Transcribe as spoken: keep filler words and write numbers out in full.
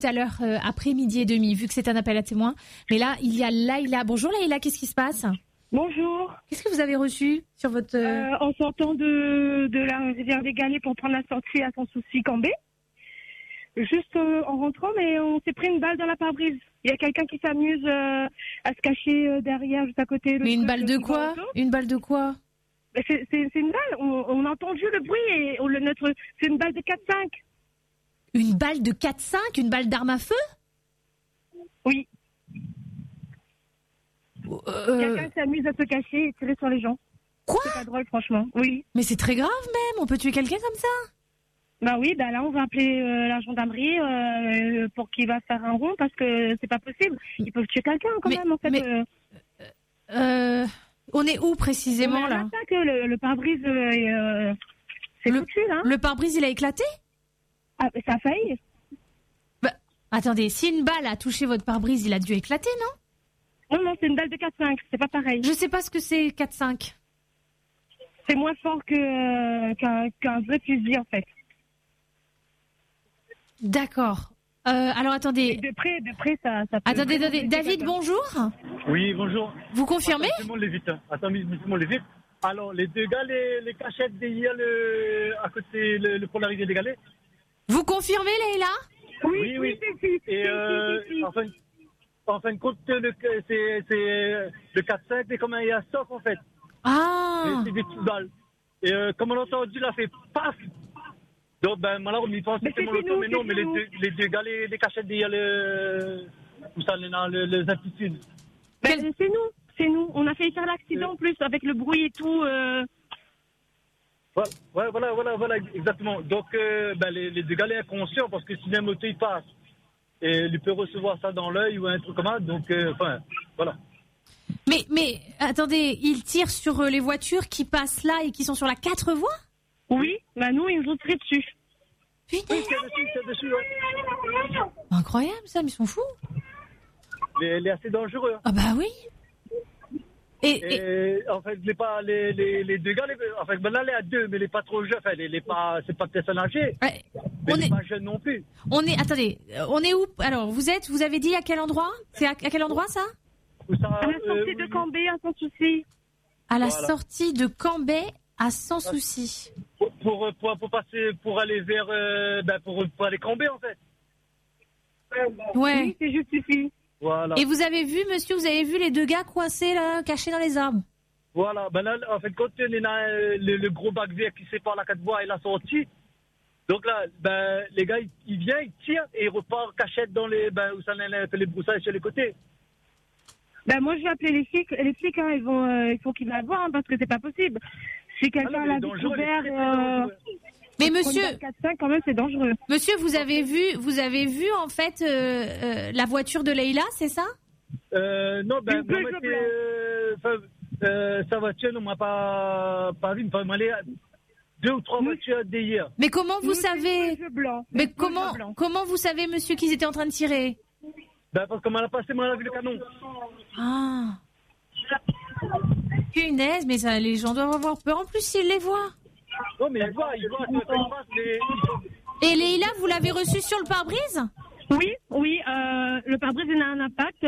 tout à l'heure euh, après midi et demi, vu que c'est un appel à témoins. Mais là, il y a Laïla. Bonjour Laïla, qu'est-ce qui se passe? Bonjour. Qu'est-ce que vous avez reçu sur votre... Euh... Euh, en sortant de, de la rivière des Galets pour prendre la sortie à Sans-Souci Cambé, juste euh, en rentrant, mais on s'est pris une balle dans la pare-brise. Il y a quelqu'un qui s'amuse euh, à se cacher euh, derrière, juste à côté. Le Mais une truc, balle de quoi? Une balle de quoi? c'est, c'est, c'est une balle. On, on a entendu le bruit et on, le, notre, c'est une balle de quatre cinq. Une balle de quatre cinq? Une balle d'arme à feu? Oui. Euh... Quelqu'un s'amuse à se cacher et tirer sur les gens. Quoi? C'est pas drôle, franchement. Oui. Mais c'est très grave même. On peut tuer quelqu'un comme ça? Bah oui, bah là on va appeler euh, la gendarmerie euh, pour qu'il va faire un rond parce que c'est pas possible. Ils peuvent tuer quelqu'un quand mais, même en fait. Mais, euh... Euh, on est où précisément on est là? Que le, le pare-brise, euh, c'est le, foutu là. Le pare-brise il a éclaté? Ah, ça a failli. Bah, attendez, si une balle a touché votre pare-brise, il a dû éclater, non? Non, non, c'est une balle de quatre cinq, c'est pas pareil. Je sais pas ce que c'est quatre cinq. C'est moins fort que, euh, qu'un, qu'un vrai fusil en fait. D'accord. Euh, alors attendez. Et de près, de près, ça, ça peut... Attendez, attendez. David, bonjour. Oui, bonjour. Vous confirmez? Attends, laissez-moi les vite. Hein. Attends, laissez-moi les vite. Alors, les deux gars, les, les cachettes d'hier, le, à côté, le, le pont de la rivière des Galets. Vous confirmez, Leïla? Oui, oui, oui. oui. Si, si, Et si, euh, si, si. en fin, en fin de compte, le, c'est, c'est le quatre cinq, c'est comme un airsoft en fait. Ah. C'est, c'est des petites balles. Et euh, comme on a entendu, il a fait paf. Donc, ben, malheureusement, il pense que c'est mon auto, mais non, mais les deux, les deux gars, les, les cachettes d'hier, le, où ça, dans le, les aptitudes. Ben, c'est nous, c'est nous. On a failli faire l'accident euh... en plus, avec le bruit et tout. Euh... Ouais, voilà, voilà, voilà, exactement. Donc, euh, ben, les, les deux gars, les inconscients, parce que si un moto, il passe, et il peut recevoir ça dans l'œil ou un truc comme ça, donc, euh, enfin, voilà. Mais, mais, attendez, ils tirent sur les voitures qui passent là et qui sont sur la quatre voies? Oui, bah nous, ils nous ont tiré dessus. Putain. Oui, c'est dessus, c'est dessus, ouais. Incroyable, ça, mais ils sont fous. Il est assez dangereux. Hein. Ah bah oui. Et, et, et en fait, les, pas, les, les, les deux gars, les, en fait, ben là, les à deux, mais les pas trop jeunes, enfin, les, les pas, c'est pas personnes âgées, ouais. mais on les est... pas jeunes non plus. On est, attendez, on est où? Alors, vous êtes, vous avez dit à quel endroit? C'est à, à quel endroit ça? ça À la sortie euh, de Cambé, à Sans-Souci. À la voilà. sortie de Cambé, à Sans-Souci. Pour, pour, pour, pour passer, pour aller vers, euh, ben, pour, pour aller Cambé, en fait. Ouais. Oui, c'est juste ici. Voilà. Et vous avez vu, monsieur, vous avez vu les deux gars coincés là, cachés dans les arbres? Voilà, ben là, en fait, quand il y a le, le gros bac vert qui sépare la quatre voies et la sortie, donc là, ben, les gars, ils, ils viennent, ils tirent et ils repartent cachette dans les, ben, où ça fait les broussailles sur les côtés. Ben, moi, je vais appeler les flics, les flics, hein, ils vont, euh, il faut qu'ils la voient, hein, parce que c'est pas possible. Si quelqu'un l'a découvert, euh, mais monsieur, quatre cinq, quand même, c'est dangereux. Monsieur, vous avez vu, vous avez vu, en fait, euh, euh, la voiture de Leïla, c'est ça? Euh, non, ben, moi, euh, euh, sa voiture, non, m'a pas, pas vu, mais moi, les, deux ou trois voitures d'hier. Mais comment vous Nous, savez, blanc, mais comment, comment vous savez, monsieur, qu'ils étaient en train de tirer? Ben, parce qu'on m'a passé, moi, on a vu le canon. Ah. Punaise, mais ça, les gens doivent avoir peur en plus s'ils les voient. Non, mais ils voient, ils voient, ils voient les... Et Leïla, vous l'avez reçu sur le pare-brise? Oui, oui, euh, le pare-brise, il a un impact.